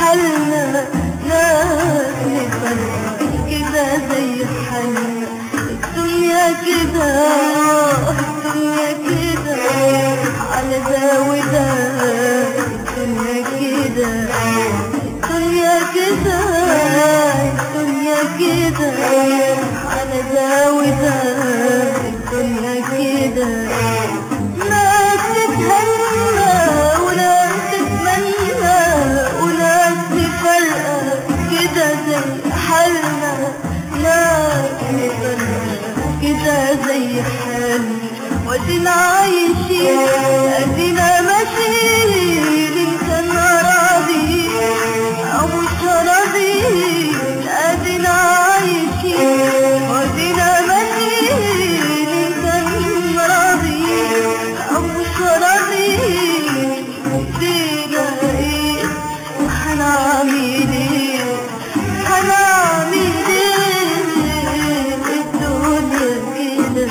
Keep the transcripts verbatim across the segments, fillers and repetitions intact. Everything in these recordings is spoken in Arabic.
حالنا، ناس نفرق كده زي حالنا. الدنيا كده الدنيا كده على ده وده، الدنيا كده الدنيا كده الدنيا كده على ده وده، الدنيا كده. ناس تتهنى وناس تتمنى وناس تفرقة كده زي حالنا، ناس نفرقة كده زي حالنا. وادينا عايشين ادينا ماشيين، ان كان راضي او مش راضي ادينا عايشين وادينا ماشيين، ان كان راضي او مش راضي ادينا ايه وهنعمل ايه هنعمل ايه الدنيا كده.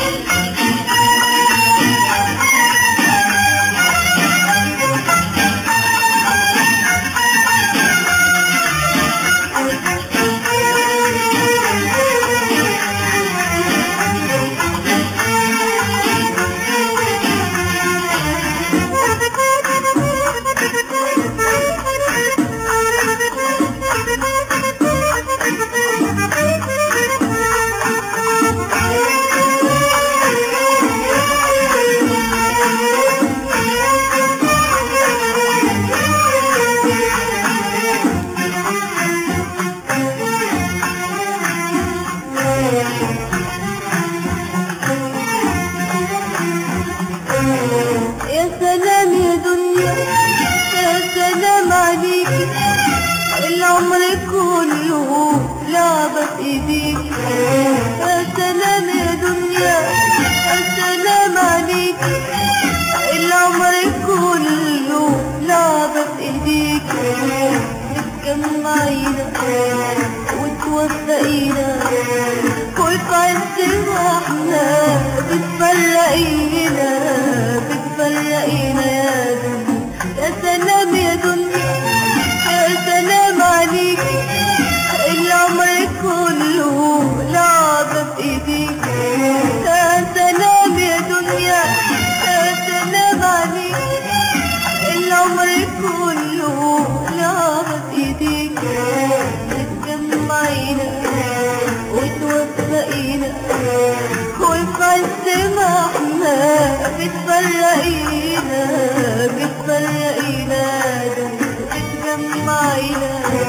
يا سلام يا دنيا يا سلام عليكي، العمر كله لعبة في ايديكي. يا سلام يا دنيا يا سلام عليكي، العمر كله لعبة في ايديكي. تجمعينا وتوفقينا وفي عز ما احنا بتفرقينا بتفرقينا يا دنيا. يا سلام يا دنيا يا سلام عليكي، العمر كله لعبة في ايديكي. يا سلام يا دنيا يا سلام عليكي، العمر كله لعبة في ايديكي. تجمعينا وتوفقينا وفي عز ما احنا بتفرقينا بتفرقينا تجمعينا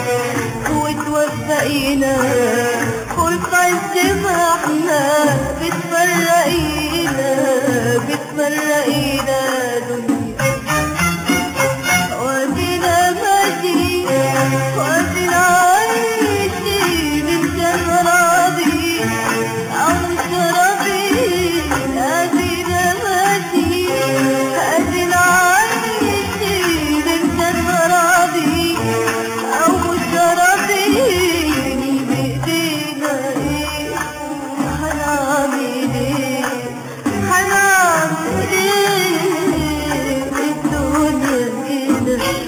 وتوفقينا وفي عز ما احنا بتفرقينا بتفرقينا دنيا. وادينا ماشيين وادينا عايشين، ان كان راضي او مش راضي ادينا ماشيين ادينا عايشين، ان كان راضي او مش راضي بايدينا ايه هنعمل ايه هنعمل ايه الدنيا كده.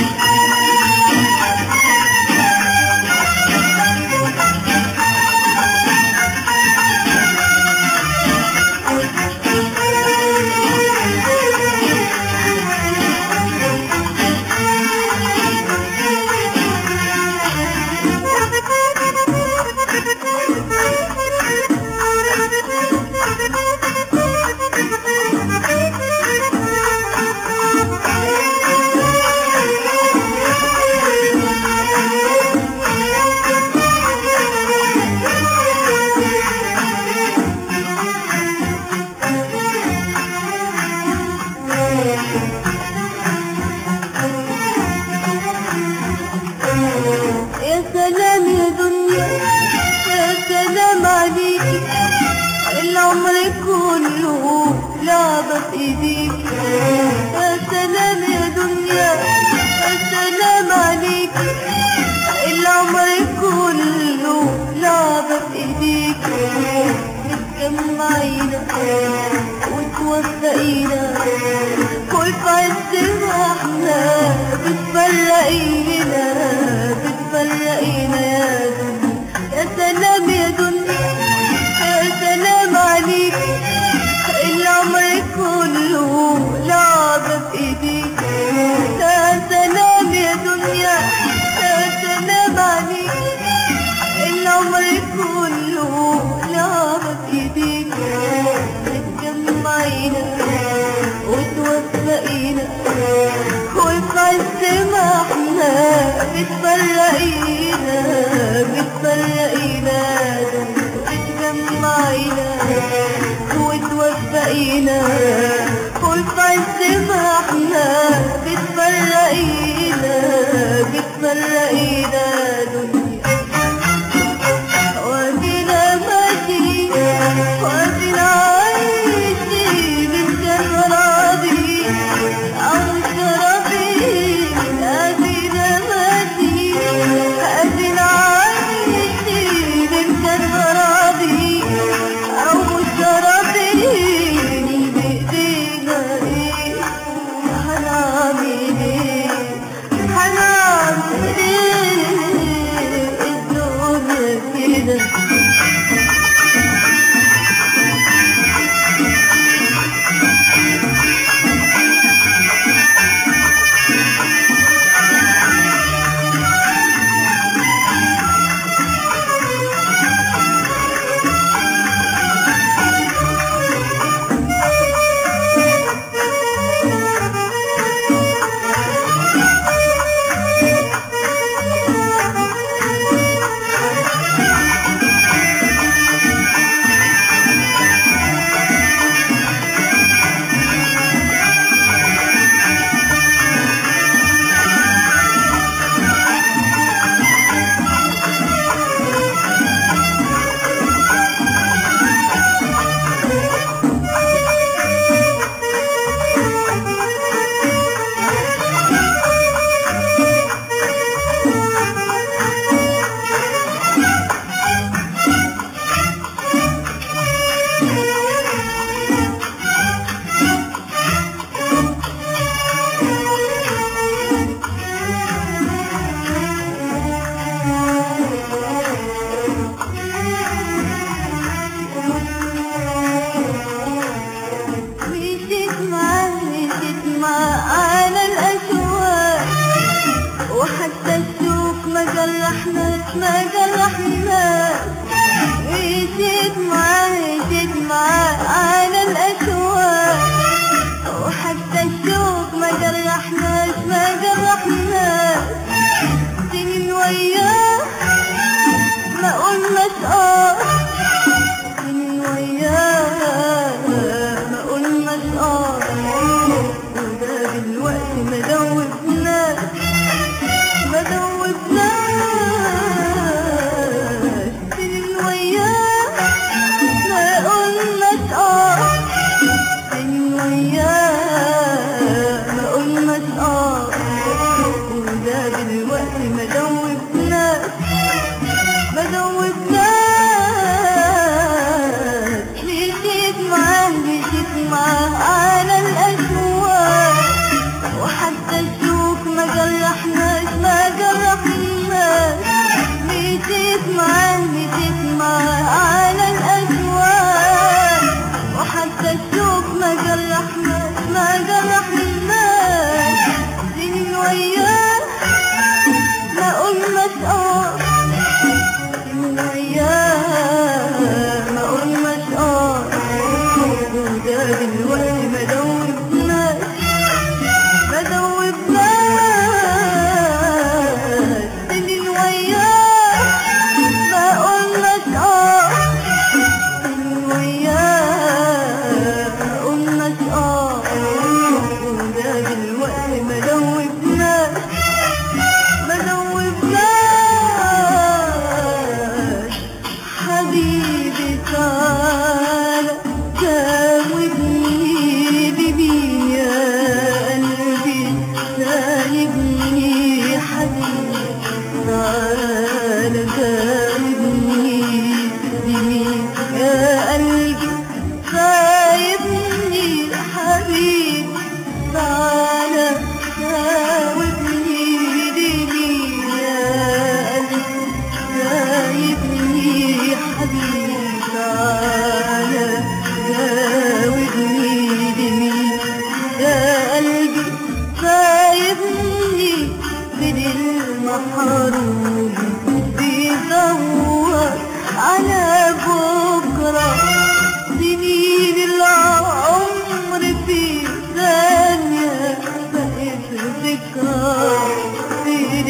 يا سلام يا دنيا يا سلام عليكي، العمر كله لعبة في ايديكي. يا سلام يا دنيا يا سلام عليكي، العمر كله لعبة في ايديكي. تجمعينا وتوفقينا وفي عز ما احنا بتفرقينا بتفرقينا بتفرقينا وتجمعينا وتوفقينا وفي عز فرحنا بتفرقينا بتفرقينا دنيا وادينا ماشي وادينا عايشين بنكون راضي أو شربين ادينا ماشي ادينا عايشين بنكون راضي أو شربين بإيدينا ايه هنعمل ايه هنعمل ايه الدنيا كده وحتى الشوق ما جرحناش ما جرحناش مشيت معاه مشيت معاه على الأشواق وحتى الشوق ما جرحناش ما جرحناش سنين وياه ما قلناش اه سنين وياه ما قلناش اه وده دلوقتي ما دوبناش ما دوبناش سنين وياه ما قلناش اه سنين وياه ما قلناش اه وده دلوقتي ما دوبناش ما دوبناش مشيت معاه مشيت معاه على الأشواق وحتى الشوق ما جرحناش ما جرحناش مشيت معاه مشيت معاه على الأشواق وحتى الشوق ما جرحناش ما جرحناش سنين وياه ما قلناش اه سنين وياه ما قلناش اه وده دلوقتي ما دوبناش ما دوبناش سنين وياه ما قلناش اه سنين وياه ما قلناش اه وده دلوقتي ما دوبناش ما دوبناش حبيبي تعالى جاوبني بمين يا قلبي سايبني حبيبي تعالى جاوبني بمين يا قلبي سايبني حبيبي تعالى جاوبني بمين يا قلبي سايبني حبيبي تعالى جاوبني بمين يا قلبي سايبني من المحروم بيدور على بكرة سنين العمر في ثانية بقت ذكرى في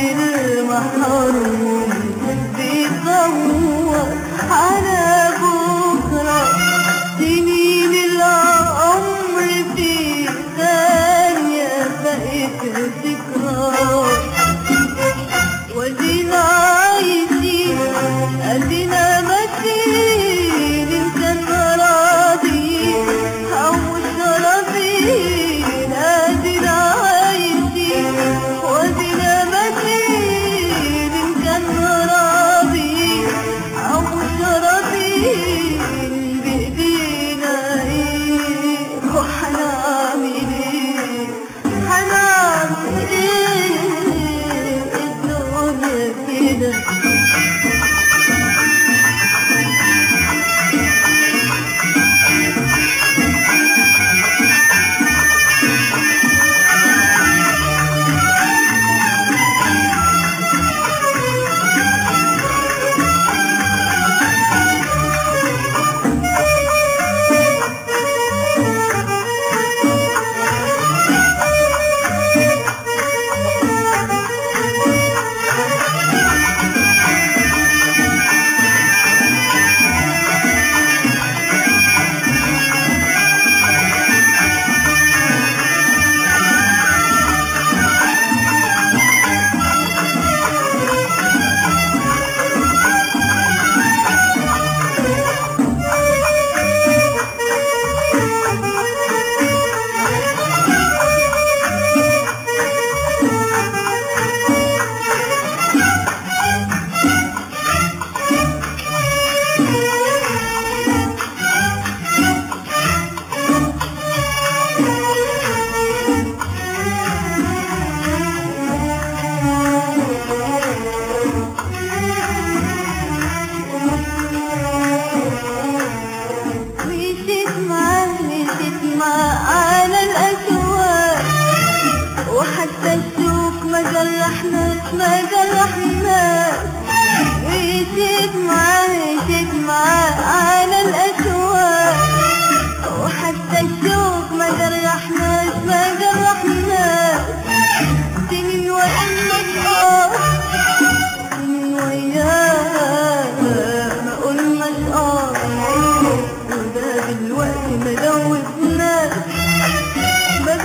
ما جرحناش، مشيت معاه مشيت معاه على الأشواق، وحتى الشوق ما جرحناش ما جرحناش. سنين وقلنا اه سنين وياه ما قلناش اه، وده دلوقتي ما دوبناش ما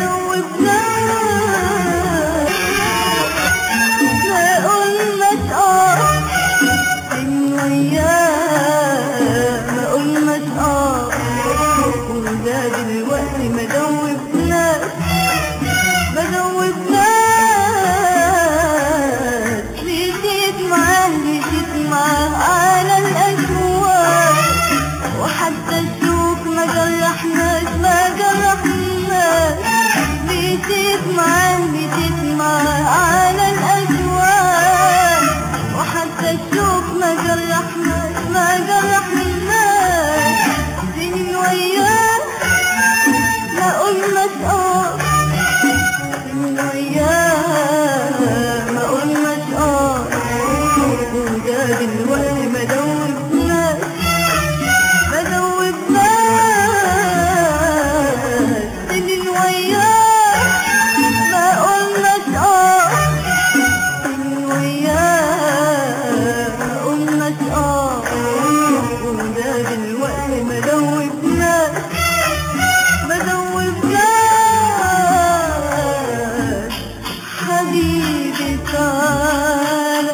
دوبناش ما قلناش اه. سنين وياه ما قلناش اه، وده دلوقتي ما دوبناش ما دوبناش. مشيت معاه مشيت معاه على الأشواق، وحتى الشوق ما جرحناش ما جرحناش. مشيت معاه مشيت معاه على الأشواق، وحتى الشوق ما جرحناش ما جرحناش. سنين وياه ما قلناش اه، سنين وياه ما قلناش اه، وده دلوقتي ما دوبناش ما دوبناش. سنين وياه ما قلناش اه، سنين وياه ما قلناش اه، وده دلوقتي ما دوبناش ما دوبناش. حبيبي تعالى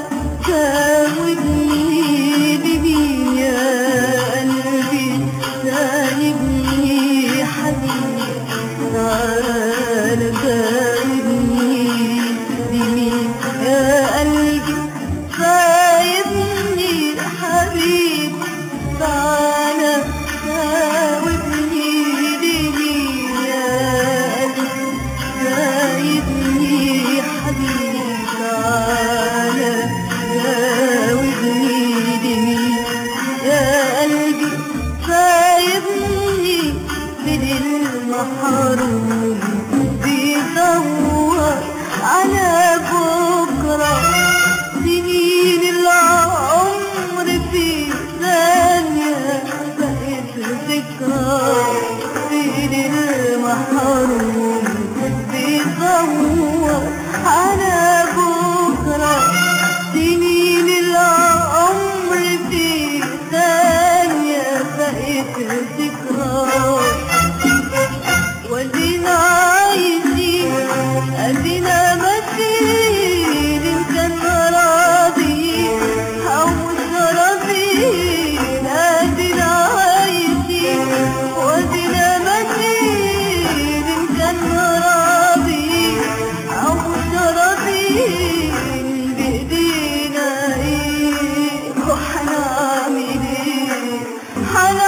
جاوبني بمين يا قلبي سايبني. حبيبي تعالى جاوبني بمين يا قلبي سايبني. حبيبي تعالى جاوبني بمين يا قلبي سايبني. حبيبي تعالى جاوبني بمين يا قلبي سايبني. من المحروم بيدور على بكرة، سنين العمر في ثانية بقت ذكرى. من المحروم بيدور على بكرة، سنين العمر في ثانية بقت ذكرى. ودينا عايزين ادينا ماشيين، ان كان راضيين او مش راضيين. ادينا عايزين ودينا ماشيين، ان كان راضيين او مش راضيين. بايدينا ايه وحنعمل ايه؟